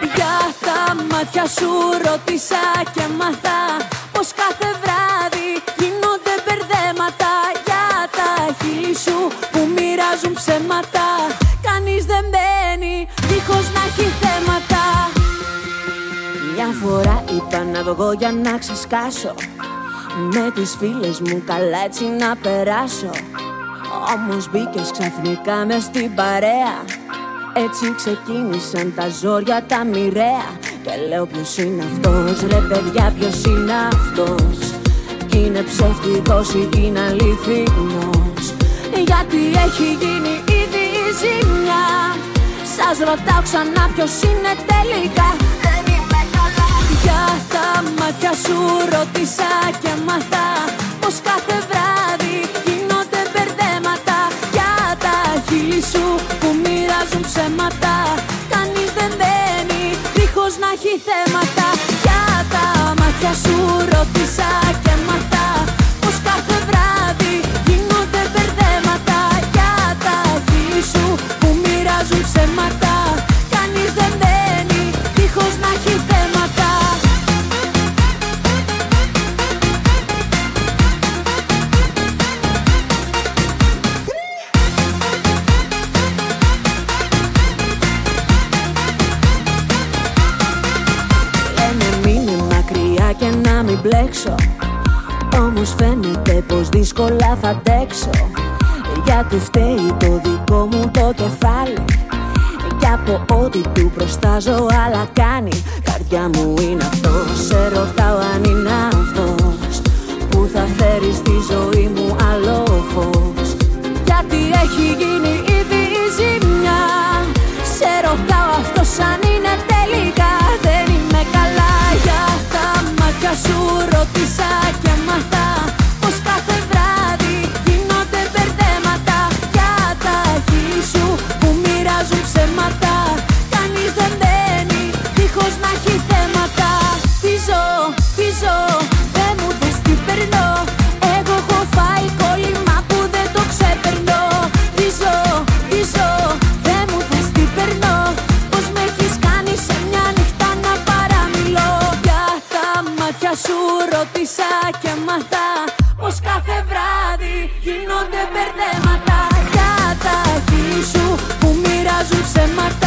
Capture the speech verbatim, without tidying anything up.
Για τα μάτια σου ρώτησα και μάθα πως κάθε βράδυ γίνονται μπερδέματα. Για τα χείλη σου που μοιράζουν ψέματα, κανείς δεν μπαίνει δίχως να έχει θέματα. Μια φορά είπα να βγω για να ξεσκάσω, με τις φίλες μου καλά έτσι να περάσω. Όμως μπήκες ξαφνικά μες στην παρέα, έτσι ξεκίνησαν τα ζόρια τα μοιραία. Και λέω ποιος είναι αυτός, ρε παιδιά ποιος είναι αυτός? Είναι ψεύτικος ή είναι αληθινός? Γιατί έχει γίνει ήδη η ζημιά. Σας ρωτάω ξανά ποιος είναι τελικά? Δεν είμαι καλά. Για τα μάτια σου ρώτησα και μάθα πως κάθε βράδυ γίνονται μπερδέματα. Για τα χείλη σου που μοιράζουν ψέματα, κανείς δεν μπαίνει δίχως να έχει θέματα. Για τα μάτια σου ρώτησα και μάθα πως κάθε βράδυ γίνονται μπερδέματα. Για τα χείλη σου που μοιράζουν ψέματα, κανείς δεν μπαίνει δίχως να έχει θέματα. Και να μην μπλέξω, όμως φαίνεται πως δύσκολα θα αντέξω. Γιατί φταίει το δικό μου το κεφάλι, κι από ό,τι του προστάζω άλλα κάνει. Καρδιά μου είναι αυτός, σε ρωτάω αν είναι αυτός που θα φέρει στη ζωή μου άλλο φως. Γιατί έχει γίνει ήδη η ζημιά. Σε ρωτάω αυτός αν είναι τελικά? Δεν είμαι καλά. Για τα μάτια σου ρώτησα και μάθα πως κάθε βράδυ γίνονται μπερδέματα. Για τα χείλη σου που μοιράζουν ψέματα, κανείς δεν μπαίνει δίχως να έχει θέματα. Τι ζω, τι ζω, δεν μου θες τι περνώ. Εγώ έχω φάει κόλλημα που δεν το ξεπερνώ. Τι ζω, τι ζω, δεν μου θες τι περνώ. Πως με έχεις κάνει σε μια νύχτα να παραμιλώ. Για τα μάτια σου ρώτησα και μάθα πως κάθε βράδυ γίνονται μπερδέματα. Για τα χείλη σου που μοιράζουν ψέματα,